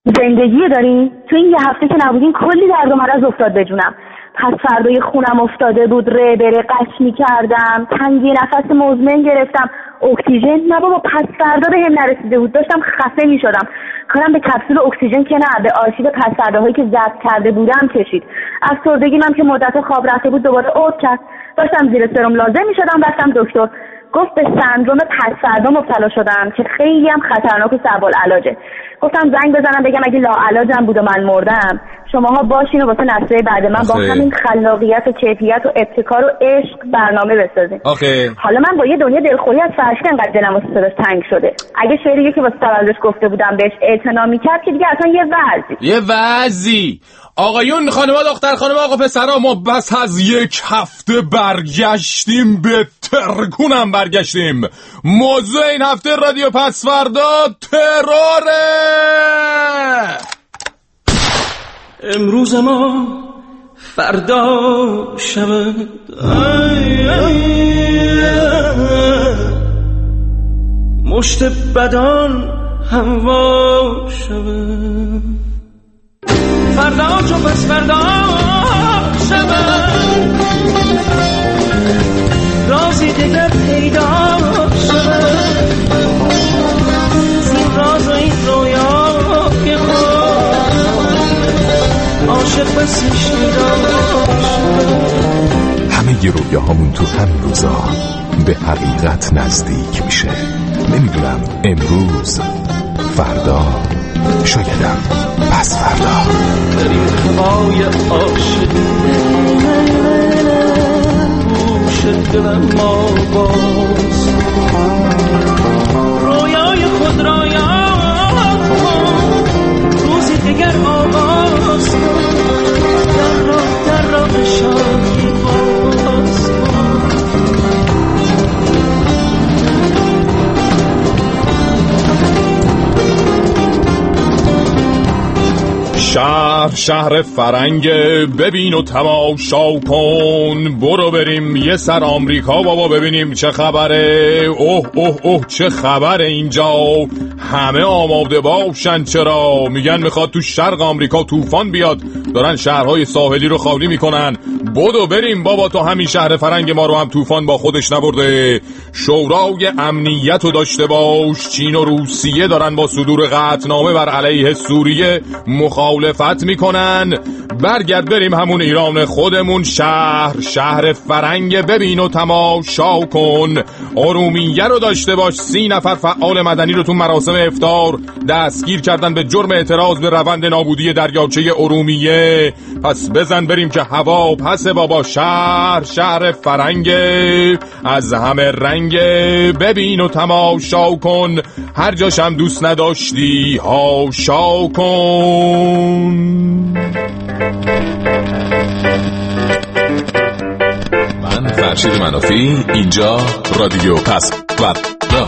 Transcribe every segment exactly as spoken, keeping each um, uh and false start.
زندگی داریم. تو این یه هفته که نبودین کلی درد و مرض افتاد به جونم. پس فردای خونم افتاده بود، ره بره قش میکردم، تنگی نفس مزمن گرفتم، اکسیژن نه بابا پس فردا بهم نرسیده بود، داشتم خفه میشدم. کارم به کپسول اکسیژن که نه، به آرشیو پس فرداهایی که ضبط کرده بودم کشید. افسردگی من که مدت خواب رفته بود دوباره عود کرد. داشتم زیر سرم لازم میشدم، رفتم دکتر، گفت به سندروم پس فردا مبتلا شدم که خیلی هم خطرناک و صعب العلاجه. گفتم زنگ بزنم بگم اگه لاعلاجم بود و من مردم شماها باشین و واسه نسل بعد من با همین خلاقیت و کیفیت و ابتکار و عشق برنامه بسازین. آخه حالا من با یه دنیا دلخوری از فرشته انقدر دلم واسه صداش تنگ شده. اگه شعری که واسه تولدش گفته بودم بهش اعتنا میکرد که دیگه اصلا یه وضعی یه وضعی آقایون، خانم‌ها، دختر خانم، آقا پسرا، ما بس از یک هفته برگشتیم، به ترکونم برگشتیم. موضوع این هفته رادیو پسوردا تروره. امروز ما فردا شود، مشت بدان هموا شود، فردا چو پس فردا شود، رازی دیگر پیدا شود، زین راز و این رویا که خود عاشق بسی شیدا شود. همه ی رویاهامون تو همین روزا به حقیقت نزدیک میشه. نمیدونم امروز، فردا، شایدم پس فردا. در این هوای عاشقی گوش دلم آواز، رویای خود را یاد کن، روزی دیگر آغاز کن، در راه در راه شادی باز کن. شهر شهر فرنگ ببین و تماشا کن، برو بریم یه سر آمریکا بابا ببینیم چه خبره. اوه اوه اوه چه خبره اینجا، همه آماده باشن. چرا میگن میخواد تو شرق آمریکا طوفان بیاد، دارن شهرهای ساحلی رو خالی میکنن. بدو بریم بابا، تو همین شهر فرنگ ما رو هم طوفان با خودش نبرده. شورای امنیت رو داشته باش، چین و روسیه دارن با صدور قطعنامه بر علیه سوریه مخالفت میکنن. برگرد بریم همون ایران خودمون، شهر شهر فرنگ ببین و تماشا کن. ارومیه رو داشته باش، سی نفر فعال مدنی رو تو مراسم افطار دستگیر کردن به جرم اعتراض به روند نابودی دریاچه ارومیه. پس بزن بریم که هوا پس بابا، شهر شهر فرنگ از همه رنگ ببین و تماشا کن، هر جاشم دوست نداشتی هاشا کن. من فرشید منافی، اینجا رادیو پسوردا.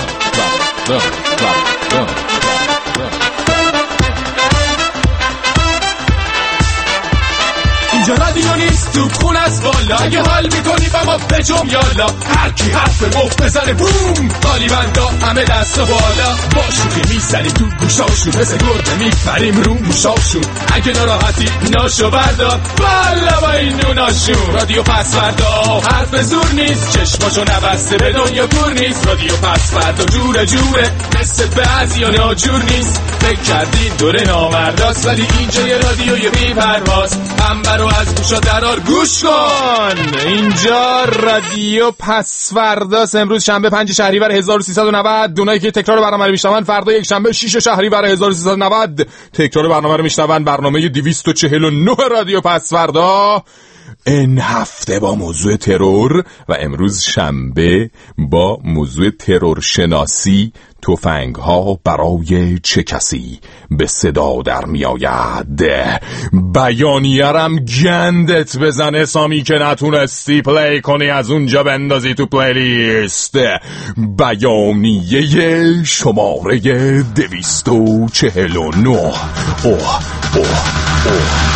اینجا رادیو نیست تو خون از بالا، اگه حال میکنی با ما بجم یالا، هر کی حرف مفت بزنه بوم، قالی بندا همه دست و بالا، با شوخی میزنیم تو گوشاشون، مثل گرده میپریم رو موشاشون. اگه ناراحتی ناشو بردار والا با این نوناشون. رادیو پسوردا حرف زور نیست، چشماشو نبسته به دنیا کور نیست. رادیو پسوردا جوره جوره، مثل بعضیا ناجور نیست. فکر کردین دوره نامرداست، ولی اینجا یه رادیوی بی پرواز. انبر رو از گوشا درار گوش کن، اینجا رادیو پسورداست. امروز شنبه پنج شهریور هزار و سیصد و نود. دونایی که تکرار برنامه رو میشنون فردا یک شنبه شش شهریور هزار و سیصد و نود تکرار برنامه رو میشنون. برنامه دویست و چهل و نه رادیو پسوردا این هفته با موضوع ترور و امروز شنبه با موضوع ترور شناسی. تفنگ ها برای چه کسی به صدا در می آید؟ بیانیرم گندت بزنه سامی که نتونستی پلی کنی از اونجا بندازی تو پلیلیست. بیانیه شماره دویست و چهل و نه. اوه اوه اوه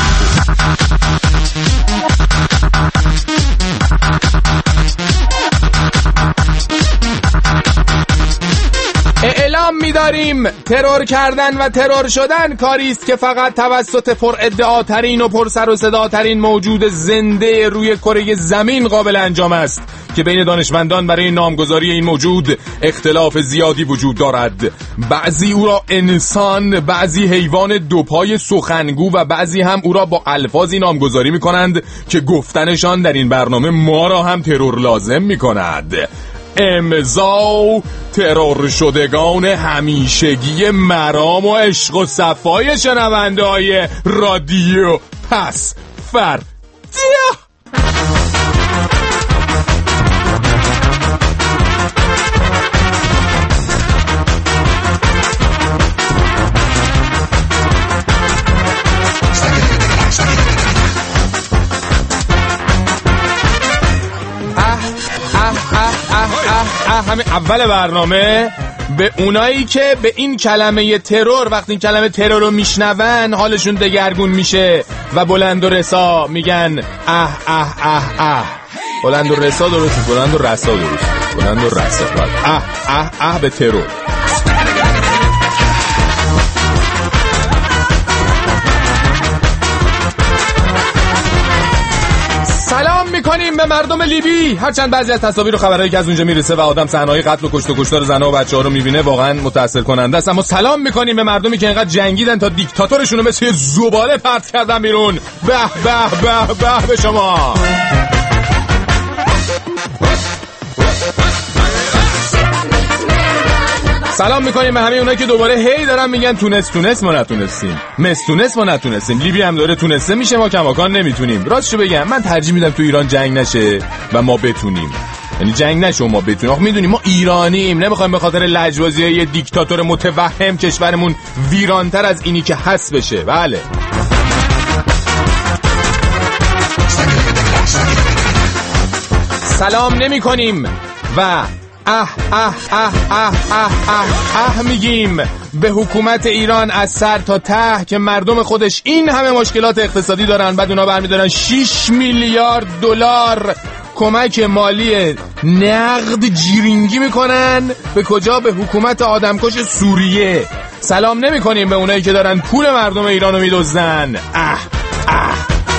نام می‌داریم ترور کردن و ترور شدن کاری است که فقط توسط پر ادعاترین و پر سر و صداترین موجود زنده روی کره زمین قابل انجام است که بین دانشمندان برای نامگذاری این موجود اختلاف زیادی وجود دارد. بعضی او را انسان، بعضی حیوان دوپای سخنگو و بعضی هم او را با الفاظی نامگذاری می‌کنند که گفتنشان در این برنامه ما را هم ترور لازم می‌کند. امضا ترور شدگان همیشگی مرام و عشق و صفای شنونده های رادیو پس فردیا. همه اول برنامه به اونایی که به این کلمه ترور وقتی این کلمه ترور رو میشنون حالشون دگرگون میشه و بلند و رسا میگن اه اه اه اه. بلند و رسا درست، بلند و رسا درست، بلند و رسا اه اه اه به ترور. سلام میکنیم به مردم لیبی. هرچند بعضی از تصاویر و خبرهایی که از اونجا میرسه و آدم صحنه‌های قتل و کشت و کشتار زن‌ها و بچه‌ها رو میبینه واقعا متأثر کننده است، اما سلام میکنیم به مردمی که اینقدر جنگیدن تا دیکتاتورشون رو مثل زباله پرت کردن بیرون. به به به به به شما. سلام میکنیم به همه اونایی که دوباره هی دارن میگن تونست تونست ما نتونستیم، مستونست ما نتونستیم، لیبی هم داره تونسته میشه ما کماکان نمیتونیم. راستشو بگم من ترجیح میدم تو ایران جنگ نشه و ما بتونیم، یعنی جنگ نشه و ما بتونیم. آخه میدونیم ما ایرانیم، نمیخوایم به خاطر لجبازی یه دیکتاتور متوهم کشورمون ویرانتر از اینی که هست بشه. بله سلام نمی کنیم و اه اه اه اه اه اه اه میگیم به حکومت ایران از سر تا ته که مردم خودش این همه مشکلات اقتصادی دارن، بعد اونا برمیدارن شش میلیارد دلار کمک مالی نقد جیرینگی میکنن به کجا؟ به حکومت آدمکش سوریه. سلام نمی کنیم به اونایی که دارن پول مردم ایرانو میدزدن. اه اه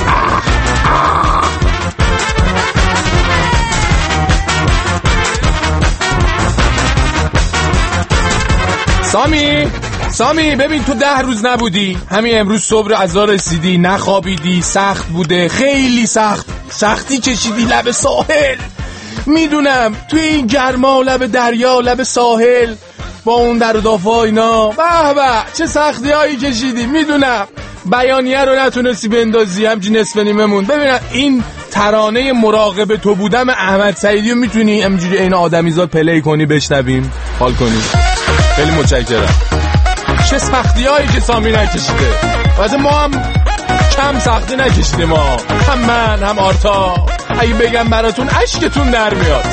سامی سامی ببین تو ده روز نبودی، همین امروز صبح از راه رسیدی، نخوابیدی، سخت بوده، خیلی سخت، سختی کشیدی لب ساحل. میدونم توی این گرما لب دریا لب ساحل با اون در و دافا اینا به به چه سختی هایی کشیدی. میدونم بیانیه رو نتونستی بندازی همچین نصف نیممون. ببینم این ترانه مراقب تو بودم احمد سعیدی رو میتونی همینجوری این آدمیزاد پلی کنی بشنویم حال کنی؟ خیلی متشکرم. چه سختی هایی که سامی نکشیده، واسه ما هم کم سختی نکشیده، ما هم من هم آرتا اگه بگم براتون اشکتون در میاد.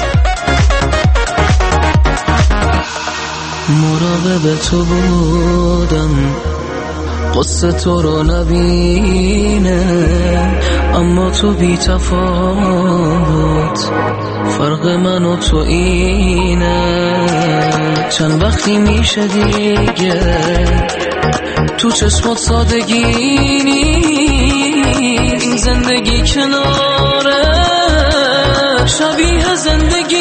مراقب تو بودم قصه تو رو نبینه، اما تو بی تفاوت فرق من و تو اینه. چند وقتی میشه دیگه تو چشمات سادگی نیست، این زندگی کناره شبیه زندگی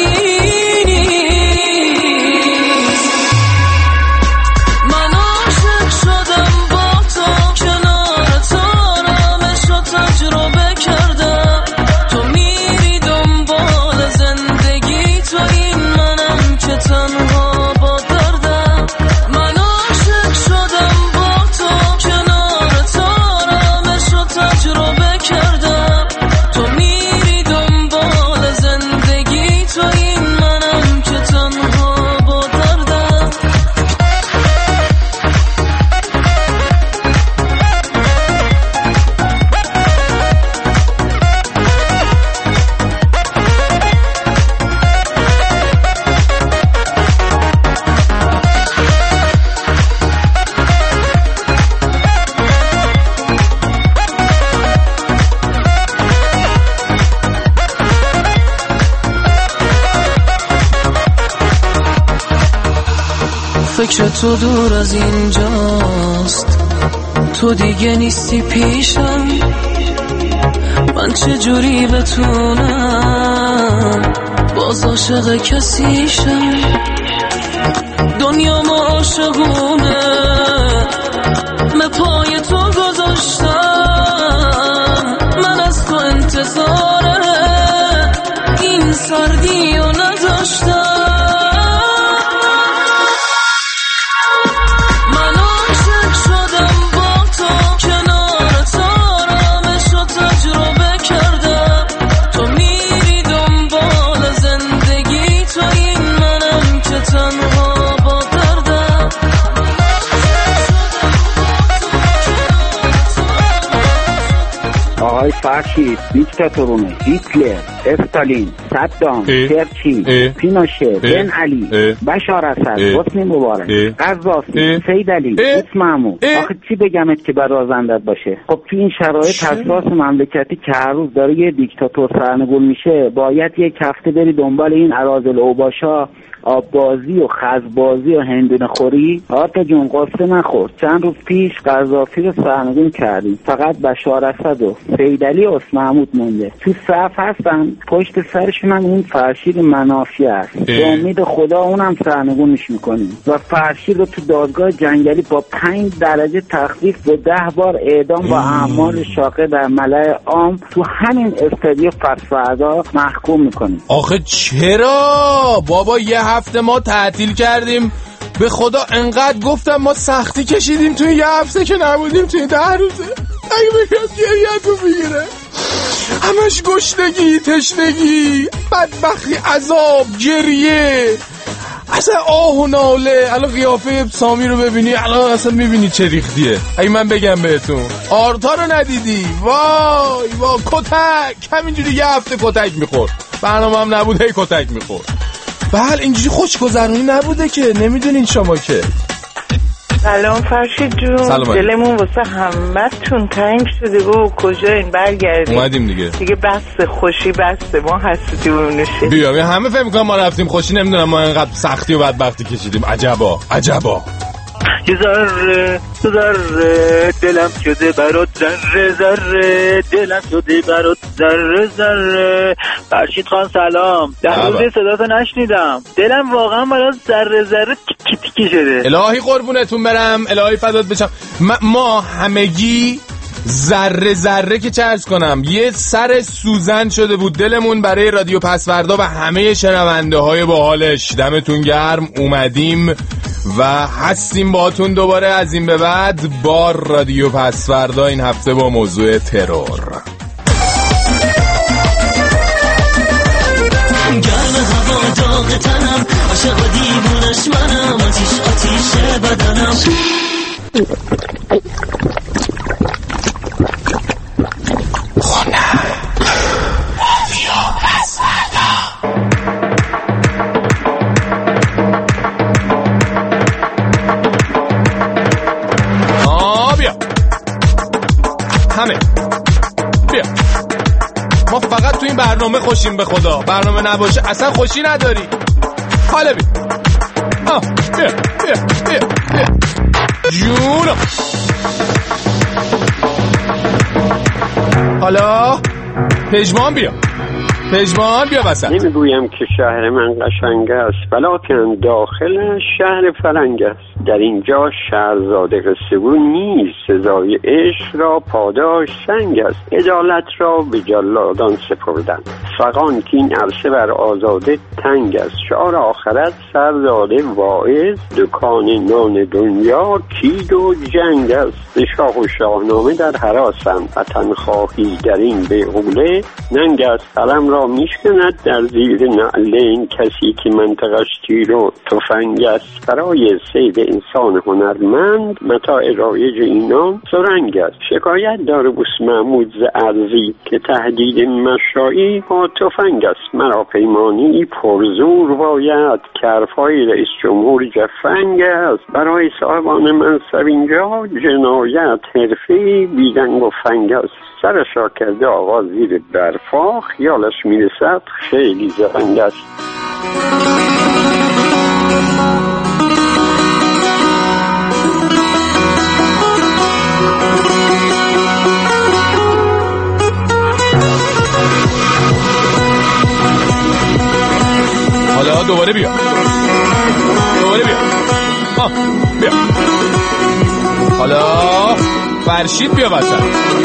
فکر تو دور از اینجاست، تو دیگه نیستی پیشم، من چجوری بتونم باز عاشق کسیشم؟ دنیا ما عاشقونه من پای تو گذاشتم، من از تو انتظاره این سردی رو نداشتم. آقای فرشید، دیکتاتورونه، هیتلر، استالین، صدام، چرچیل، پینوشه، بن علی، بشار اسد، حسنی مبارک، قذافی، سید علی، قدس محمود. آخه چی بگمت که برازندت باشه؟ خب تو این شرایط حساس مملکتی که هر روز داره یه دیکتاتور سرنگون میشه، باید یک هفته بری دنبال این اراذل اوباشا آب بازی و خز بازی و هندونه خوری. آتا جون قصه نخور، چند روز پیش قذافی رو سرنگون کردیم، فقط بشار اسد و سید علی و حسن محمود مونده. تو صف هستن، پشت سرشون هم اون فرشید منافی است. به امید خدا اونم سرنگونش میکنیم و فرشید رو تو دادگاه جنگلی با پنج درجه تخفیف و ده بار اعدام با اعمال شاقه در ملأ عام تو همین استادیو فردا محکوم میکنیم. آخه چرا بابا؟ یه هفته ما تعطیل کردیم، به خدا انقدر گفتم ما سختی کشیدیم توی یه هفته که نبودیم توی ده روزه. اگه بگم گریه‌تو بگیره، همش گشنگی، تشنگی، بدبختی، عذاب، گریه، اصلا آه و ناله. الان قیافه سامی رو ببینی، الان اصلا میبینی چه ریختیه. اگه من بگم بهتون آرتا رو ندیدی، وای وای کتک، همینجوری یه هفته کتک میخورد، برنامه هم نبود هی کتک میخورد. بله اینجوری خوشگذرونی نبوده که، نمیدونین شما که. سلام فرشید جون، دلمون واسه همتون تنگ شده و کجا این برگردیم؟ اومدیم دیگه دیگه بس خوشی بسته، ما حسودیمونشه. بیا همه فهم میکنم ما رفتیم خوشی، نمیدونم ما اینقدر سختی و بدبختی کشیدیم. عجبا عجبا. یه ذره ذره دلم شده برات ذره ذره دلم شده برات ذره ذره. فرشید خان سلام، در روز صداتو نشنیدم، دلم واقعا برات ذره ذره تیکی تیکی شده. الهی قربونتون برم، الهی فدات بشم. ما همگی ذره ذره که چه عرض کنم، یه سر سوزن شده بود دلمون برای رادیو پسوردا و همه شنونده های باحالش. دمتون گرم، اومدیم و هستیم باتون دوباره از این به بعد با رادیو پسوردا، این هفته با موضوع ترور. گرم هوا داغ تنم، عاشق و دیوونش منم، آتیش آتیش بدنم. خونه رادیو پسوردا. آه بیا همه بیا، ما فقط تو این برنامه خوشیم، به خدا برنامه نباشه اصلا خوشی نداری. حالا بیا آه بیا بیا بیا بیا جونو. حالا پژمان بیا، پژمان بیا وسط. نمیگویم که شهر من قشنگ است، بلکه داخل شهر فرنگ است. در اینجا شهرزاده قصه‌گو نیست، سزای عشق را پاداش سنگ است. عدالت را به جلادان سپردن، فغان که این عرصه بر آزاده تنگ است. شعار آخرت سرزاده واعظ، دکان نان دنیا کید و جنگ است. شاه و شاهنامه در هراسم، وطن خواهی در این بیغوله ننگ است. قلم را میشکند در زیر نعل این کسی که منطقش تیر و تفنگ است. برای سید انسان هنرمند متاع رایج اینان سرنگ است. شکایت داره بوس محمود ز ارزی که تهدید مشایی با تفنگ است. مرا پیمانی پرزور باید که حرفای رئیس جمهور جفنگ است. برای صاحبان منصب اینجا جنایت حرفی بیدنگ و فنگ است. سرش را کرده آقا زیر برفا، خیالش میرسد خیلی زرنگ است. دوباره بیا دوباره بیا آه بیا حالا فرشید بیا واسه.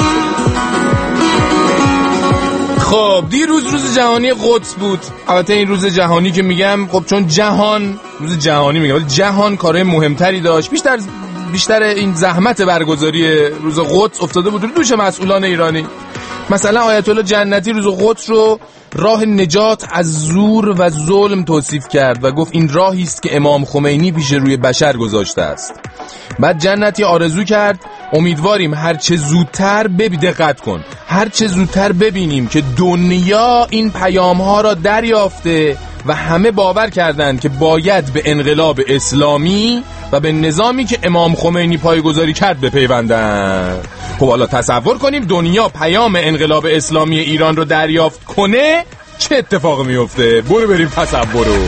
خب دیروز روز جهانی قدس بود. البته این روز جهانی که میگم خب چون جهان روز جهانی میگم ولی جهان کارهای مهمتری داشت. بیشتر بیشتر این زحمت برگزاری روز قدس افتاده بود رو دوش مسئولان ایرانی. مثلا آیت الله جنتی روز قدس رو راه نجات از زور و ظلم توصیف کرد و گفت این راهی است که امام خمینی پیش روی بشر گذاشته است. بعد جنتی آرزو کرد امیدواریم هر چه زودتر ببین دقت کن هر چه زودتر ببینیم که دنیا این پیام ها را دریافته و همه باور کردند که باید به انقلاب اسلامی و به نظامی که امام خمینی پایه‌گذاری کرد بپیوندن. خب حالا تصور کنیم دنیا پیام انقلاب اسلامی ایران رو دریافت کنه چه اتفاقی میفته؟ برو بریم تصور رو.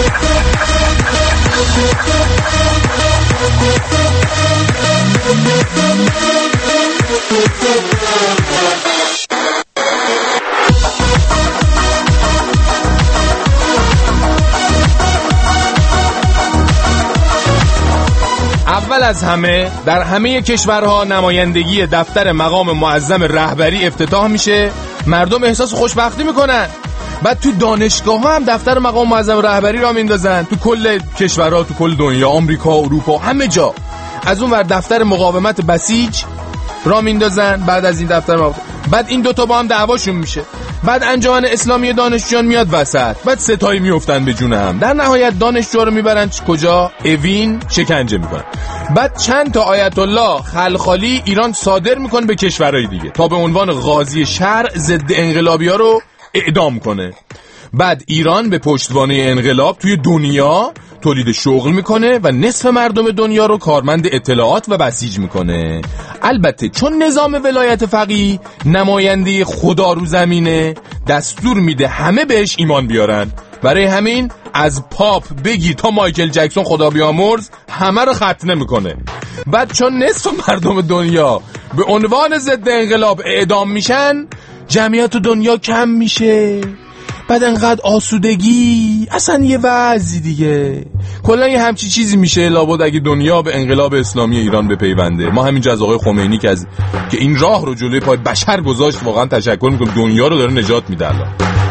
اول از همه در همه کشورها نمایندگی دفتر مقام معظم رهبری افتتاح میشه، مردم احساس خوشبختی میکنن. بعد تو دانشگاه ها هم دفتر مقام معظم رهبری را میندازن، تو کل کشورها، تو کل دنیا، آمریکا، اروپا، همه جا. از اون ور دفتر مقاومت بسیج را میندازن بعد از این دفتر مقاومت. بعد این دوتا با هم دعواشون میشه. بعد انجمن اسلامی دانشجویان میاد وسط، بعد ستایی میافتن به جون هم. در نهایت دانشجوها رو میبرن کجا؟ اوین شکنجه میکنن. بعد چند تا آیت الله خلخالی ایران صادر میکنه به کشورهای دیگه تا به عنوان غازی شرع ضد انقلابی‌ها رو اعدام کنه. بعد ایران به پشتوانه انقلاب توی دنیا تولید شغل میکنه و نصف مردم دنیا رو کارمند اطلاعات و بسیج میکنه. البته چون نظام ولایت فقیه نماینده خدا رو زمینه، دستور میده همه بهش ایمان بیارن. برای همین از پاپ بگی تا مایکل جکسون خدا بیامرز همه رو ختنه میکنه. بعد چون نصف مردم دنیا به عنوان ضد انقلاب اعدام میشن، جمعیت دنیا کم میشه. بعد انقدر آسودگی، اصلا یه وضعی دیگه. کلا یه همچی چیزی میشه لابد اگه دنیا به انقلاب اسلامی ایران بپیونده. ما همینجا از آقای خمینی که از که این راه رو جلوی پای بشر گذاشت واقعا تشکر میکنم. دنیا رو داره نجات میده الان.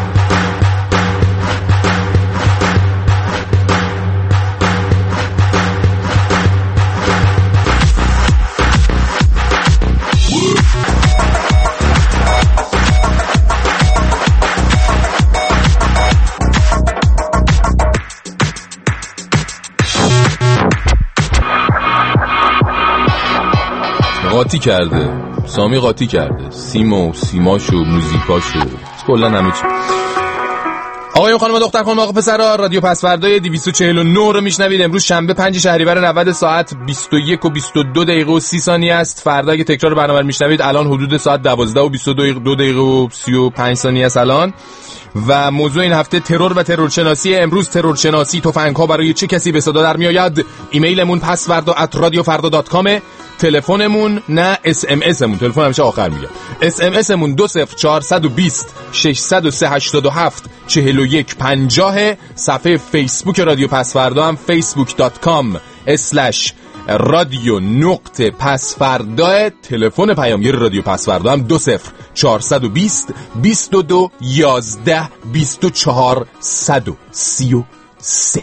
قاطی کرده سامی، قاطی کرده سیما و سیماشو، موزیکاشو، کلا همه چی. آقایون، خانم، دختر، خانم، آقا، پسرا، رادیو پسوردای دویست و چهل و نه رو میشنوید. امروز شنبه پنج شهریور نود ساعت بیست و یک و بیست و دو دقیقه و سی ثانیه است. فردا اگه تکرار برنامه رو میشنوید الان حدود ساعت دوازده و بیست و دو دقیقه و سی و پنج ثانیه است الان. و موضوع این هفته ترور و ترورشناسی. امروز ترورشناسی، تفنگ‌ها برای چه کسی به صدا در میآید. ایمیلمون پسوردا ات رادیو فردا دات کام. تلفنمون نه اس ام اسمون، تلفن همیشه آخر میگه. اس ام اسمون دو صفر چهارصد و بیست ششصد و سه هشتاد و هفت چهل و یک پنجاه. صفحه فیسبوک رادیو پسوردا هم فیسبوک دات کام اسلش رادیو نقطه پسوردا. تلفن پیامگیر رادیو پسوردا هم دو صفر چهارصد و بیست بیست و دو یازده بیست و چهار صد و سی و سه.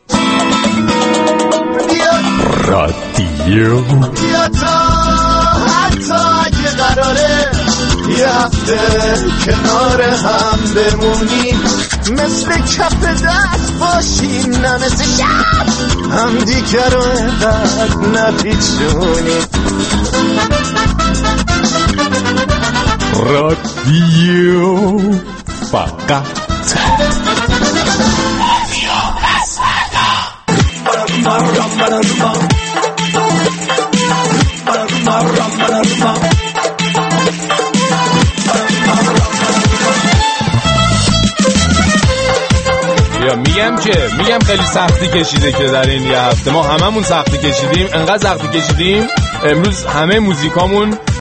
رادیو یا تا حتی اگه قراره یه هفته کنار هم بمونیم، مثل کف دست باشیم، نه مثل شب هم دیگر رو اینقدر نپیچونیم. رادیو فقط یا میگم که میگم خیلی سختی کشیده که در این یه هفته ما هممون سختی کشیدیم. انقدر سختی کشیدیم امروز همه موزیکامون